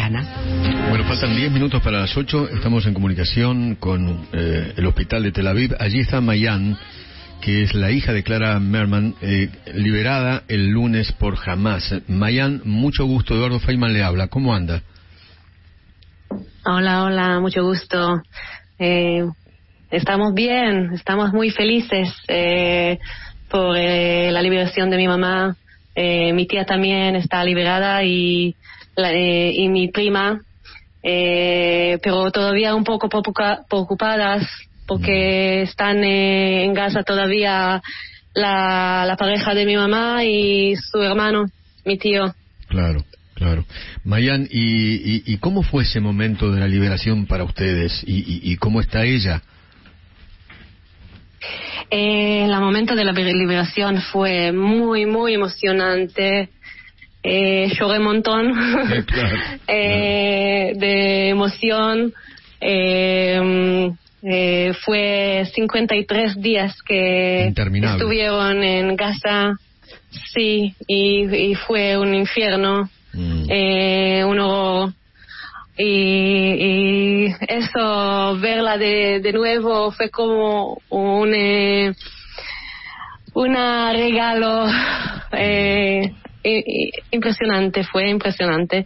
Panamericana. Bueno, faltan 10 minutos para las 8. Estamos en comunicación con el hospital de Tel Aviv. Allí está Mayan, que es la hija de Clara Merman, liberada el lunes por Hamas. Mayan, mucho gusto. Eduardo Feynman le habla. ¿Cómo anda? Hola, mucho gusto. Estamos bien, estamos muy felices por la liberación de mi mamá. Mi tía también está liberada y mi prima, pero todavía un poco preocupadas porque están en Gaza todavía la pareja de mi mamá y su hermano, mi tío. Claro. Mayan, ¿y cómo fue ese momento de la liberación para ustedes? ¿Y cómo está ella? El momento de la liberación fue muy, muy emocionante. Lloré un montón de emoción. Fue 53 días que estuvieron en Gaza. Sí, y fue un infierno, un horror. Y eso, verla de nuevo fue como un regalo fue impresionante.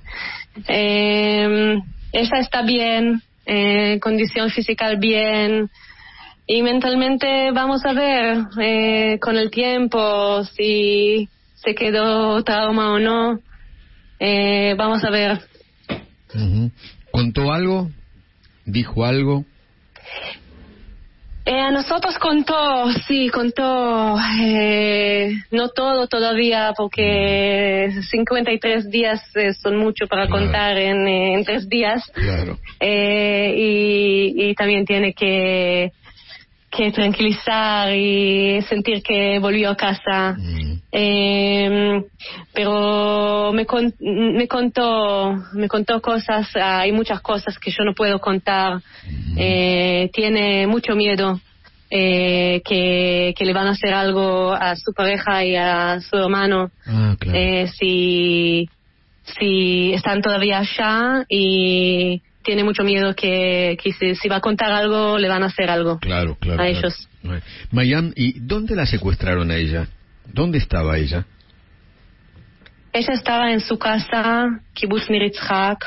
Ella está bien, condición física bien, y mentalmente vamos a ver con el tiempo si se quedó trauma o no. Vamos a ver. ¿Contó algo? ¿Dijo algo? A nosotros contó. No todo todavía, porque 53 días son mucho para contar en 3 días. Claro. Y también tiene que tranquilizar y sentir que volvió a casa. Pero me contó cosas. Hay muchas cosas que yo no puedo contar. Tiene mucho miedo que le van a hacer algo a su pareja y a su hermano. Claro. Si están todavía allá, y tiene mucho miedo que si va a contar algo, le van a hacer algo. Claro. A ellos. Mayan, ¿y dónde la secuestraron a ella? ¿Dónde estaba ella? Ella estaba en su casa, Kibbutz Nir Yitzhak.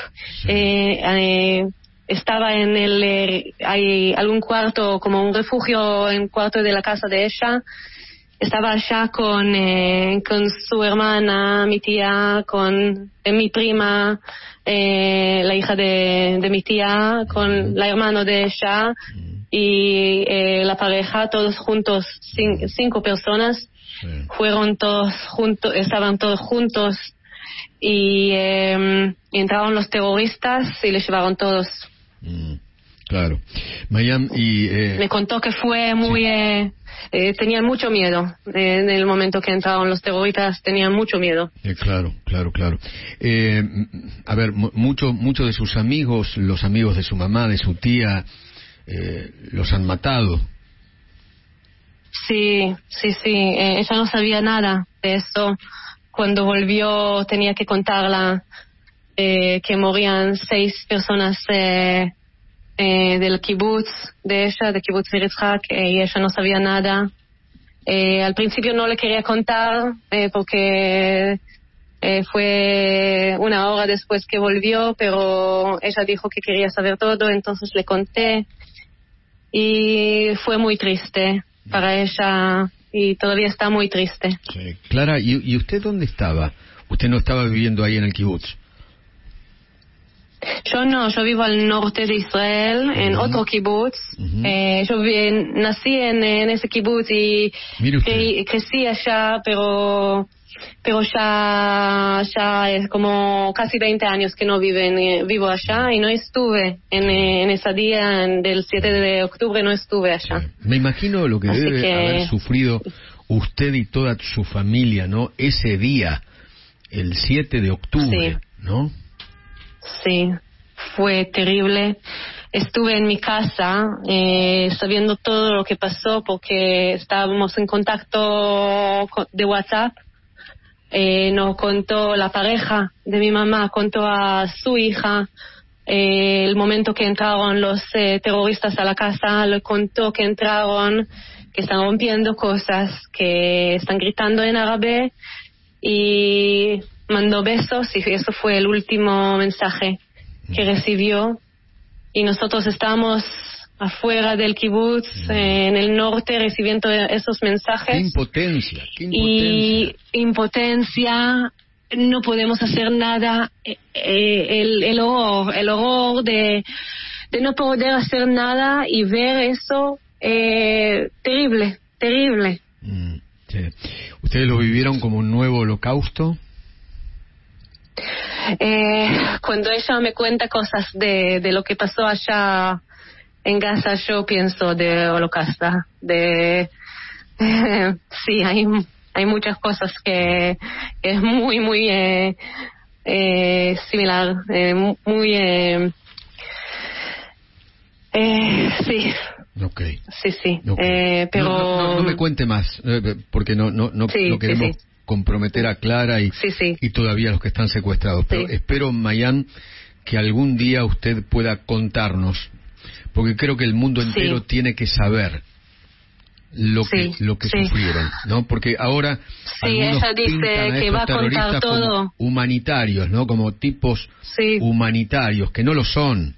Estaba hay algún cuarto, como un refugio en cuarto de la casa de ella. Estaba allá con su hermana, mi tía, con mi prima, la hija de mi tía, con la hermana de ella y la pareja, todos juntos, 5 personas. Fueron todos juntos, estaban todos juntos, y entraron los terroristas y les llevaron todos. Claro. Mayan, me contó que fue muy tenían mucho miedo en el momento que entraron los terroristas. Tenían mucho miedo. Claro. A ver, muchos de sus amigos, los amigos de su mamá, de su tía, los han matado. Sí. Ella no sabía nada de eso. Cuando volvió tenía que contarla que morían 6 personas del kibbutz de ella, de Kibbutz Nir Yitzhak, y ella no sabía nada. Al principio no le quería contar porque fue 1 hora después que volvió, pero ella dijo que quería saber todo, entonces le conté, y fue muy triste para ella, y todavía está muy triste. Sí. Clara, ¿y usted dónde estaba? ¿Usted no estaba viviendo ahí en el kibutz? Yo no, yo vivo al norte de Israel, en otro kibutz. Yo nací en ese kibutz y crecí allá, pero ya es como casi 20 años que no vivo allá, y no estuve en ese día del 7 de octubre, no estuve allá. Sí. Me imagino lo que debe haber sufrido usted y toda su familia, ¿no? Ese día, el 7 de octubre, sí. ¿no? Sí, fue terrible. Estuve en mi casa sabiendo todo lo que pasó, porque estábamos en contacto de WhatsApp nos contó la pareja de mi mamá, contó a su hija el momento que entraron los terroristas a la casa, le contó que entraron, que están rompiendo cosas, que están gritando en árabe, y mandó besos, y eso fue el último mensaje que recibió. Y nosotros estábamos afuera del kibutz, en el norte, recibiendo esos mensajes. ¡Qué impotencia! Y impotencia, no podemos hacer nada. El horror de no poder hacer nada y ver eso, terrible. Sí. ¿Ustedes lo vivieron como un nuevo holocausto? Cuando ella me cuenta cosas de lo que pasó allá en Gaza, yo pienso de holocausto. Sí, hay muchas cosas que es muy similar, muy sí. Okay. Sí. Okay. Pero no me cuente más, porque no queremos comprometer a Clara y todavía los que están secuestrados. Pero espero, Mayan, que algún día usted pueda contarnos, porque creo que el mundo entero tiene que saber lo que sufrieron, ¿no? Porque ahora algunos ella dice pintan a que va a contar todo como humanitarios, ¿no? Como tipos humanitarios, que no lo son.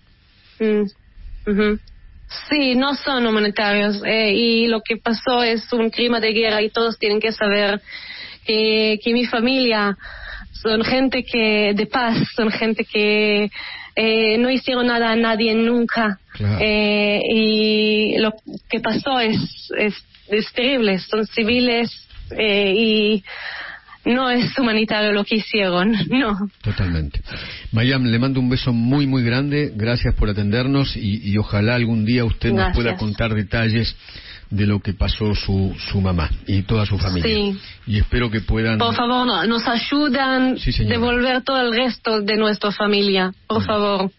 Sí, no son humanitarios, y lo que pasó es un crimen de guerra, y todos tienen que saber que mi familia son gente de paz, son gente que no hicieron nada a nadie nunca. Claro. Y lo que pasó es terrible, son civiles, y no es humanitario lo que hicieron, no. Totalmente. Mayam, le mando un beso muy, muy grande. Gracias por atendernos y ojalá algún día usted nos pueda contar detalles de lo que pasó su mamá y toda su familia. Sí. Y espero que puedan... Por favor, nos ayudan a devolver todo el resto de nuestra familia. Por favor.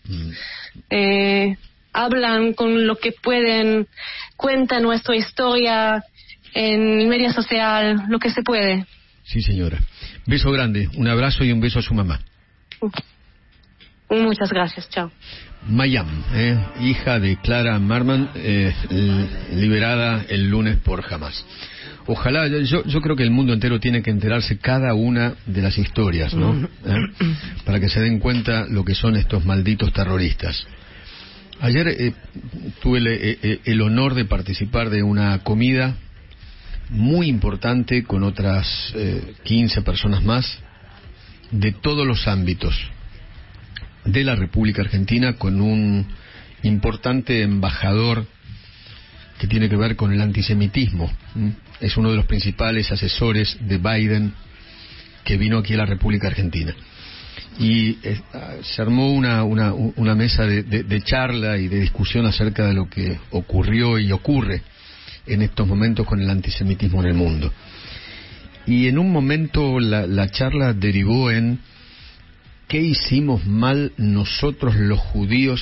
Hablan con lo que pueden, cuentan nuestra historia en media social, lo que se puede. Sí, señora. Beso grande, un abrazo y un beso a su mamá. Muchas gracias, chao. Mayam, hija de Clara Merman, liberada el lunes por Hamas. Ojalá, yo creo que el mundo entero tiene que enterarse cada una de las historias, ¿no? Para que se den cuenta lo que son estos malditos terroristas. Ayer tuve el honor de participar de una comida muy importante con otras 15 personas más de todos los ámbitos de la República Argentina, con un importante embajador que tiene que ver con el antisemitismo. Es uno de los principales asesores de Biden, que vino aquí a la República Argentina. Y se armó una mesa de charla y de discusión acerca de lo que ocurrió y ocurre en estos momentos con el antisemitismo en el mundo. Y en un momento la charla derivó en ¿qué hicimos mal nosotros los judíos?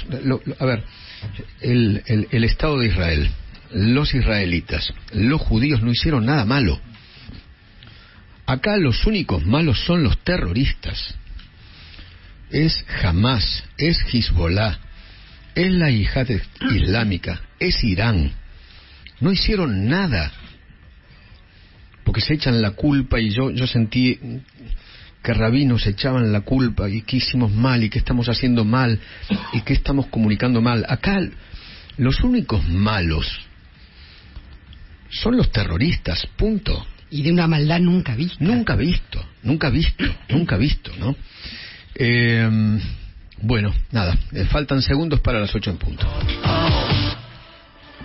El Estado de Israel, los israelitas, los judíos no hicieron nada malo. Acá los únicos malos son los terroristas. Es Hamas, es Hezbollah, es la Yihad Islámica, es Irán. No hicieron nada, porque se echan la culpa, y yo sentí que rabinos echaban la culpa, y qué hicimos mal, y qué estamos haciendo mal, y qué estamos comunicando mal. Acá los únicos malos son los terroristas, punto. Y de una maldad nunca vista. Nunca visto, ¿no? Bueno, nada, faltan segundos para las 8 en punto.